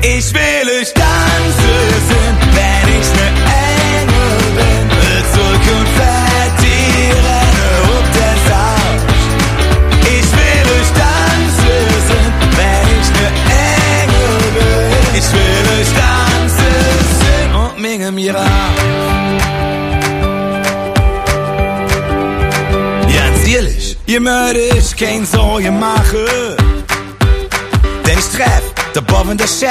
Ich will euch tanzen sehen, wenn ich ne Engel bin. Zurück und Konfetti renne ob der Sausch. Ich will euch tanzen sehen, wenn ich ne Engel bin. Ich will euch tanzen sehen und minge mir an. Ganz ehrlich, ihr möchtet kein Sorge machen, denn ich treff der Bob und der Chef.